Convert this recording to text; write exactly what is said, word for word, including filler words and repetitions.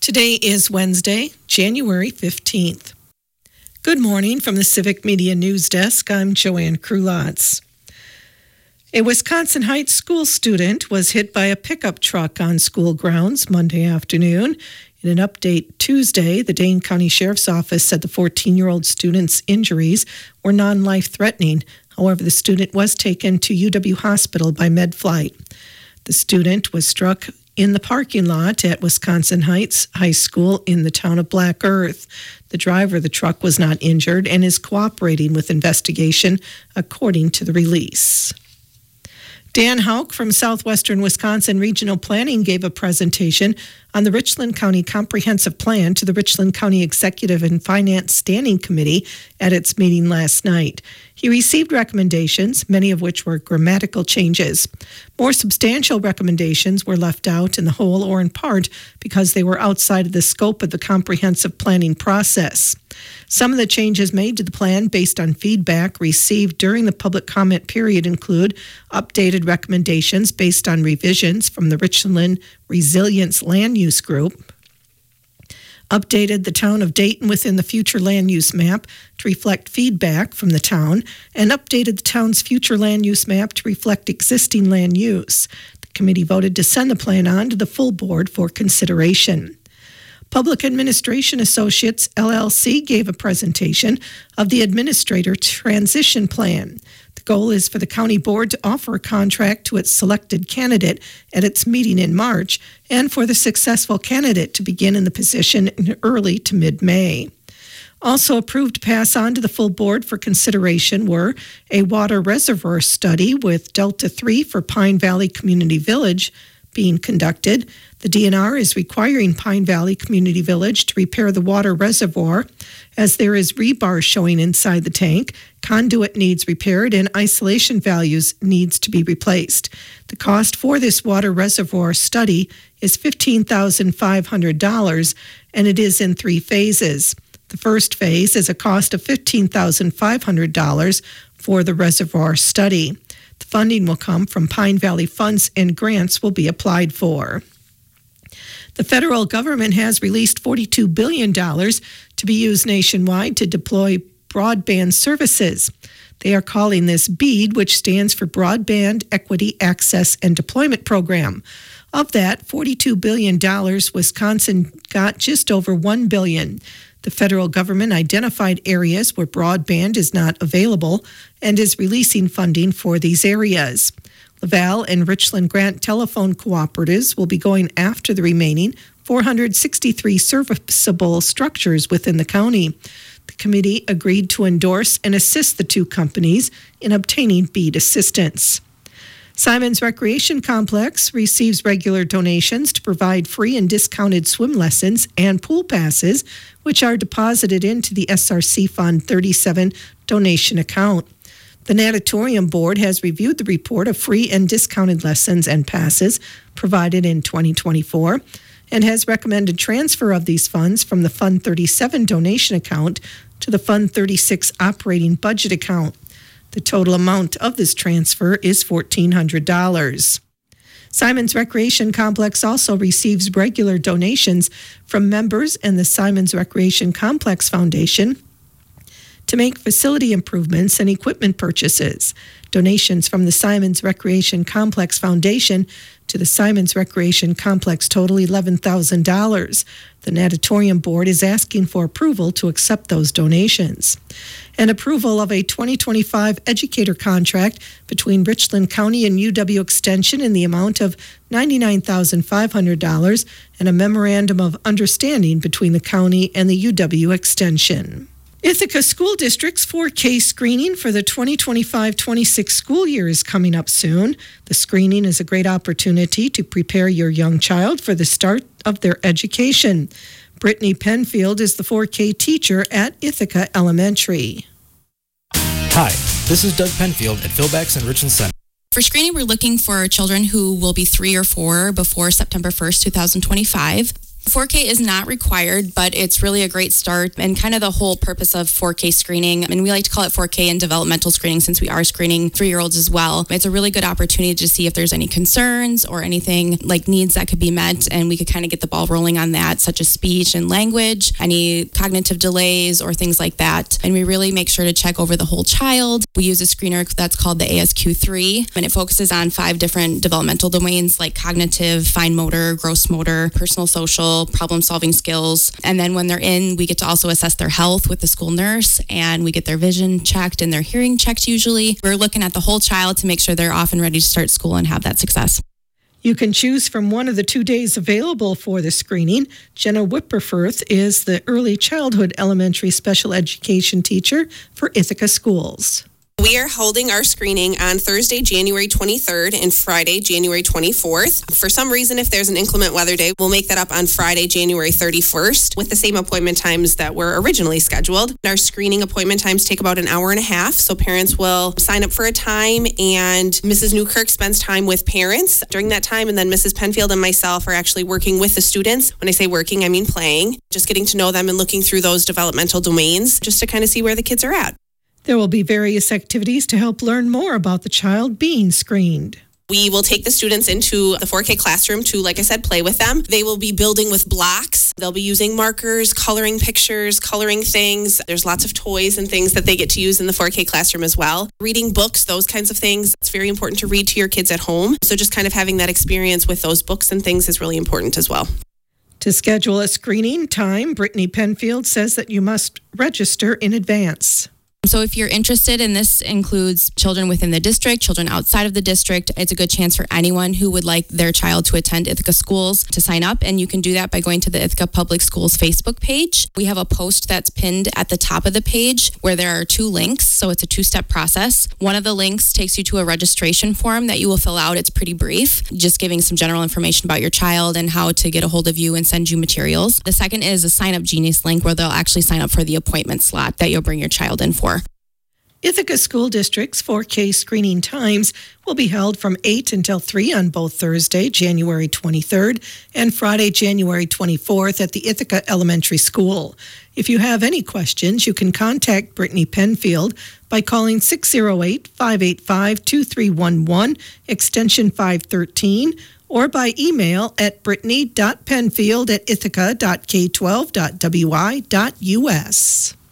Today is Wednesday, January fifteenth. Good morning from the Civic Media News Desk. I'm Joanne Krulotz. A Wisconsin Heights school student was hit by a pickup truck on school grounds Monday afternoon. In an update Tuesday, the Dane County Sheriff's Office said the fourteen-year-old student's injuries were non-life-threatening. However, the student was taken to U W Hospital by MedFlight. The student was struck in the parking lot at Wisconsin Heights High School in the town of Black Earth. The driver of the truck was not injured and is cooperating with investigation, according to the release. Dan Houck from Southwestern Wisconsin Regional Planning gave a presentation on the Richland County Comprehensive Plan to the Richland County Executive and Finance Standing Committee at its meeting last night. He received recommendations, many of which were grammatical changes. More substantial recommendations were left out in the whole or in part because they were outside of the scope of the comprehensive planning process. Some of the changes made to the plan based on feedback received during the public comment period include updated recommendations based on revisions from the Richland Resilience Land Use Group, updated the town of Dayton within the future land use map to reflect feedback from the town, and updated the town's future land use map to reflect existing land use. The committee voted to send the plan on to the full board for consideration. Public Administration Associates, L L C, gave a presentation of the Administrator Transition Plan. The goal is for the county board to offer a contract to its selected candidate at its meeting in March, and for the successful candidate to begin in the position in early to mid-May. Also approved to pass on to the full board for consideration were a water reservoir study with Delta three for Pine Valley Community Village being conducted. The D N R is requiring Pine Valley Community Village to repair the water reservoir as there is rebar showing inside the tank, conduit needs repaired, and isolation values needs to be replaced. The cost for this water reservoir study is fifteen thousand five hundred dollars, and it is in three phases. The first phase is a cost of fifteen thousand five hundred dollars for the reservoir study. The funding will come from Pine Valley funds and grants will be applied for. The federal government has released forty-two billion dollars to be used nationwide to deploy broadband services. They are calling this BEAD, which stands for Broadband Equity Access and Deployment Program. Of that forty-two billion dollars, Wisconsin got just over one billion dollars. The federal government identified areas where broadband is not available and is releasing funding for these areas. Laval and Richland Grant Telephone Cooperatives will be going after the remaining four hundred sixty-three serviceable structures within the county. The committee agreed to endorse and assist the two companies in obtaining BEAD assistance. Simons Recreation Complex receives regular donations to provide free and discounted swim lessons and pool passes, which are deposited into the S R C Fund thirty-seven donation account. The Natatorium Board has reviewed the report of free and discounted lessons and passes provided in twenty twenty-four and has recommended transfer of these funds from the Fund thirty-seven donation account to the Fund thirty-six operating budget account. The total amount of this transfer is fourteen hundred dollars. Simons Recreation Complex also receives regular donations from members and the Simons Recreation Complex Foundation to make facility improvements and equipment purchases. Donations from the Simons Recreation Complex Foundation to the Simons Recreation Complex total eleven thousand dollars. The Natatorium Board is asking for approval to accept those donations. And approval of a twenty twenty-five educator contract between Richland County and U W Extension in the amount of ninety-nine thousand five hundred dollars and a memorandum of understanding between the county and the U W Extension. Ithaca School District's four K screening for the twenty twenty-five twenty-six school year is coming up soon. The screening is a great opportunity to prepare your young child for the start of their education. Brittany Penfield is the four K teacher at Ithaca Elementary. Hi, this is Doug Penfield at Philbacks and Richland Center. For screening, we're looking for children who will be three or four before September first, twenty twenty-five. four K is not required, but it's really a great start and kind of the whole purpose of four K screening. And we like to call it four K and developmental screening since we are screening three-year-olds as well. It's a really good opportunity to see if there's any concerns or anything like needs that could be met, and we could kind of get the ball rolling on that, such as speech and language, any cognitive delays or things like that. And we really make sure to check over the whole child. We use a screener that's called the A S Q three, and it focuses on five different developmental domains like cognitive, fine motor, gross motor, personal social, problem-solving skills. And then when they're in, we get to also assess their health with the school nurse, and we get their vision checked and their hearing checked usually. We're looking at the whole child to make sure they're off and ready to start school and have that success. You can choose from one of the two days available for the screening. Jenna Whipperfirth is the early childhood elementary special education teacher for Ithaca Schools. We are holding our screening on Thursday, January twenty-third and Friday, January twenty-fourth. For some reason, if there's an inclement weather day, we'll make that up on Friday, January thirty-first with the same appointment times that were originally scheduled. Our screening appointment times take about an hour and a half, so parents will sign up for a time, and Missus Newkirk spends time with parents during that time, and then Missus Penfield and myself are actually working with the students. When I say working, I mean playing, just getting to know them and looking through those developmental domains just to kind of see where the kids are at. There will be various activities to help learn more about the child being screened. We will take the students into the four K classroom to, like I said, play with them. They will be building with blocks. They'll be using markers, coloring pictures, coloring things. There's lots of toys and things that they get to use in the four K classroom as well. Reading books, those kinds of things. It's very important to read to your kids at home. So just kind of having that experience with those books and things is really important as well. To schedule a screening time, Brittany Penfield says that you must register in advance. So if you're interested, and this includes children within the district, children outside of the district, it's a good chance for anyone who would like their child to attend Ithaca Schools to sign up. And you can do that by going to the Ithaca Public Schools Facebook page. We have a post that's pinned at the top of the page where there are two links. So it's a two-step process. One of the links takes you to a registration form that you will fill out. It's pretty brief, just giving some general information about your child and how to get a hold of you and send you materials. The second is a Sign Up Genius link where they'll actually sign up for the appointment slot that you'll bring your child in for. Ithaca School District's four K screening times will be held from eight until three on both Thursday, January twenty-third, and Friday, January twenty-fourth at the Ithaca Elementary School. If you have any questions, you can contact Brittany Penfield by calling six oh eight, five eight five, two three one one, extension five thirteen, or by email at brittany dot penfield at ithaca dot k twelve dot w i dot u s.